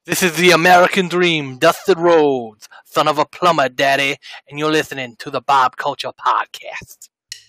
This is the American Dream, Dustin Rhodes, son of a plumber, daddy, and you're listening to the Bob Culture Podcast.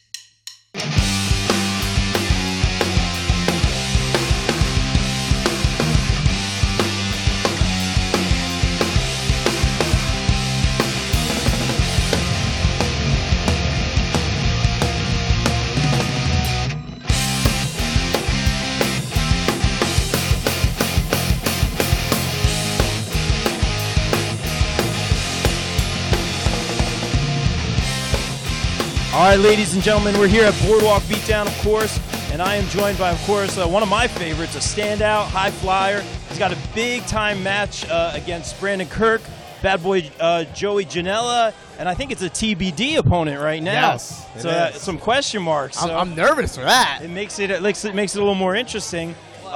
All right, ladies and gentlemen, we're here at Boardwalk Beatdown, of course, and I am joined by, of course, one of my favorites, a standout high flyer. He's got a big-time match against Brandon Kirk, bad boy Joey Janela, and I think it's a TBD opponent right now. Yes, so some question marks. So I'm nervous for that. It makes it a little more interesting.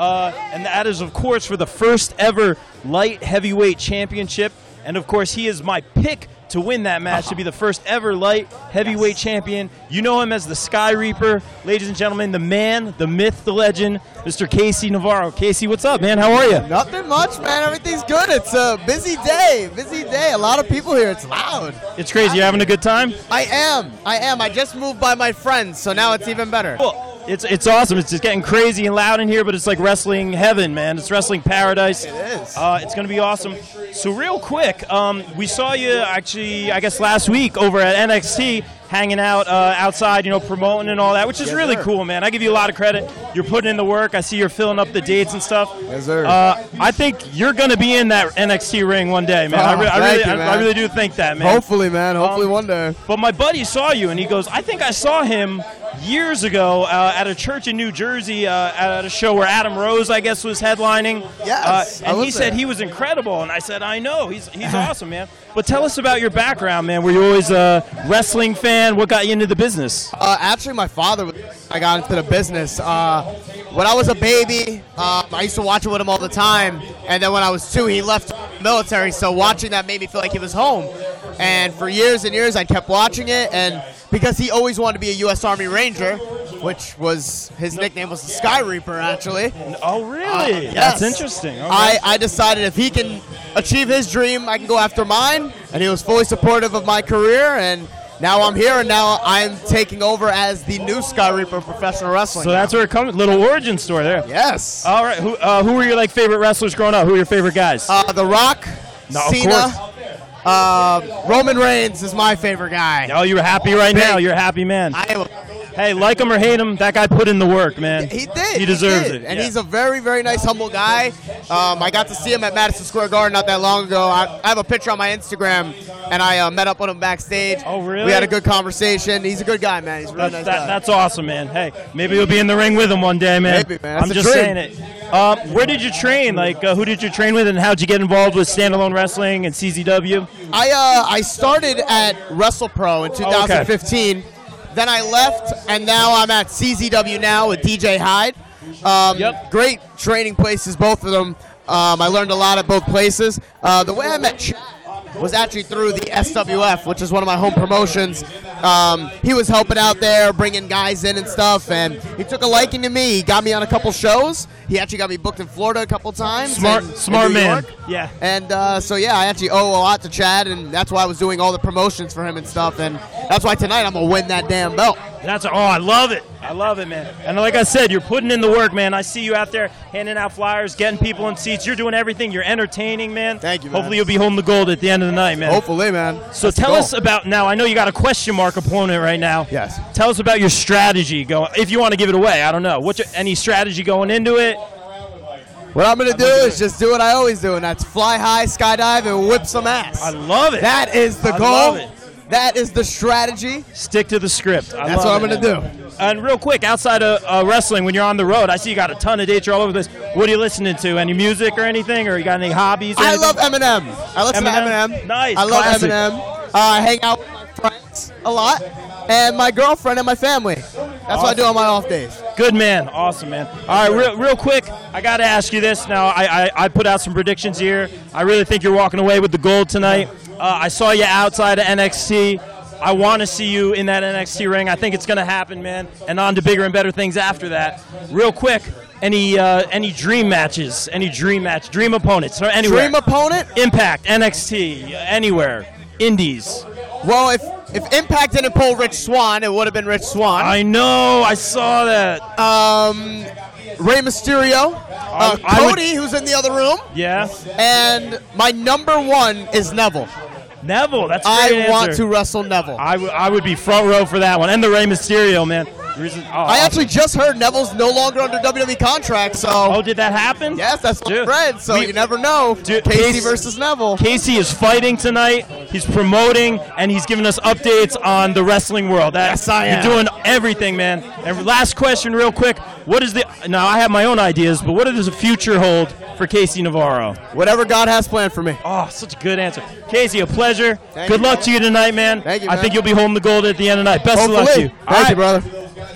And that is, of course, for the first ever light heavyweight championship. And, of course, he is my pick to win that match, to be the first ever light heavyweight champion. You know him as the Sky Reaper. Ladies and gentlemen, the man, the myth, the legend, Mr. Casey Navarro. Casey, what's up, man? How are you? Nothing much, man. Everything's good. It's a busy day. A lot of people here. It's loud. It's crazy. You having a good time? I am. I just moved by my friends, so now it's even better. Cool. It's awesome. It's just getting crazy and loud in here, but it's like wrestling heaven, man. It's wrestling paradise. It is. It's going to be awesome. So real quick, we saw you actually, I guess, last week over at NXT, hanging out outside, promoting and all that, which is really cool, man. I give you a lot of credit. You're putting in the work. I see you're filling up the dates and stuff. Yes, sir. I think you're going to be in that NXT ring one day, man. I really do think that, man. Hopefully, man. Hopefully one day. But my buddy saw you, and he goes, I think I saw him years ago at a church in New Jersey at a show where Adam Rose, I guess, was headlining. Yes. And he said he was incredible, and I said, I know. He's awesome, man. But tell us about your background, man. Were you always a wrestling fan? What got you into the business? Actually, my father, I got into the business. When I was a baby, I used to watch it with him all the time. And then when I was 2, he left the military. So watching that made me feel like he was home. And for years and years, I kept watching it. And because he always wanted to be a U.S. Army Ranger, which was his nickname was the Sky Reaper, actually. Oh, really? Yes. That's interesting. Okay. I decided if he can achieve his dream, I can go after mine. And he was fully supportive of my career. And now I'm here, and now I'm taking over as the new Sky Reaper of professional wrestling. So that's where it comes. Little origin story there. Yes. All right. Who were your favorite wrestlers growing up? Who were your favorite guys? The Rock, Cena. Roman Reigns is my favorite guy. Oh, you're happy right now. You're a happy man. I am. Hey, like him or hate him, that guy put in the work, man. He did. He deserves it. And he's a very, very nice, humble guy. I got to see him at Madison Square Garden not that long ago. I have a picture on my Instagram, and I met up with him backstage. Oh, really? We had a good conversation. He's a good guy, man. He's a really nice guy. That's awesome, man. Hey, maybe you'll be in the ring with him one day, man. Maybe, man. I'm just saying it. Where did you train? Who did you train with, and how'd you get involved with standalone wrestling and CZW? I started at WrestlePro in 2015. Okay. Then I left, and now I'm at CZW now with DJ Hyde. Great training places, both of them. I learned a lot at both places. The way I met Chad was actually through the SWF, which is one of my home promotions. He was helping out there, bringing guys in and stuff, and he took a liking to me. He got me on a couple shows. He actually got me booked in Florida a couple times. Smart man. Yeah. And I actually owe a lot to Chad, and that's why I was doing all the promotions for him and stuff, and that's why tonight I'm going to win that damn belt. I love it. I love it, man. And like I said, you're putting in the work, man. I see you out there handing out flyers, getting people in seats. You're doing everything. You're entertaining, man. Thank you, man. Hopefully you'll be holding the gold at the end of the night, man. Hopefully, man. So tell us about, now I know you got a question mark opponent right now. Yes. Tell us about your strategy going, if you want to give it away. I don't know. Any strategy going into it? What I'm going to do is just do what I always do, and that's fly high, skydive, and whip some ass. I love it. That is the goal. Love it. That is the strategy. Stick to the script. That's what I'm going to do. And real quick, outside of wrestling, when you're on the road, I see you got a ton of dates. You're all over this. What are you listening to? Any music or anything? Or you got any hobbies? I love Eminem. I listen to Eminem. Nice. I love Classic. Eminem. I hang out with my friends a lot, and my girlfriend and my family. That's what I do on my off days. Good man. Awesome, man. All right, real quick, I got to ask you this. Now, I put out some predictions here. I really think you're walking away with the gold tonight. I saw you outside of NXT. I want to see you in that NXT ring. I think it's going to happen, man, and on to bigger and better things after that. Real quick, Any dream matches? Any dream opponents? Or anywhere? Dream opponent? Impact, NXT, anywhere. Indies. Well, if Impact didn't pull Rich Swann, it would have been Rich Swann. I know. I saw that. Rey Mysterio. Cody, who's in the other room. Yeah. And my number one is Neville. Neville, that's a great answer. I want to wrestle Neville. I would be front row for that one. And the Rey Mysterio, man. I actually just heard Neville's no longer under WWE contract, so... Oh, did that happen? Yes, that's what I read, so you never know. Casey versus Neville. Casey is fighting tonight, he's promoting, and he's giving us updates on the wrestling world. Yes, I am. You're doing everything, man. And last question, real quick. Now, I have my own ideas, but what does the future hold for Casey Navarro? Whatever God has planned for me. Oh, such a good answer. Casey, a pleasure. Good luck to you tonight, man. Thank you, I think you'll be holding the gold at the end of the night. Best Hopefully. of luck to you. Thank you, brother.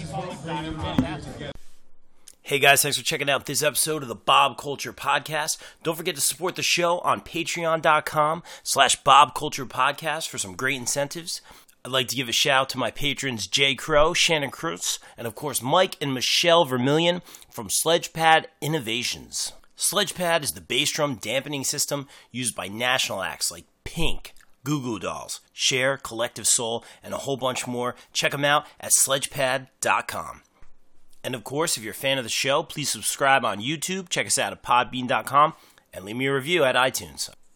Hey guys, thanks for checking out this episode of the Bob Culture Podcast. Don't forget to support the show on patreon.com/Bob Culture Podcast for some great incentives. I'd like to give a shout out to my patrons Jay Crow, Shannon Cruz, and of course Mike and Michelle Vermillion from Sledgepad Innovations. Sledgepad is the bass drum dampening system used by national acts like Pink, Goo Goo Dolls, Cher, Collective Soul, and a whole bunch more. Check them out at sledgepad.com. And of course, if you're a fan of the show, please subscribe on YouTube, check us out at podbean.com, and leave me a review at iTunes.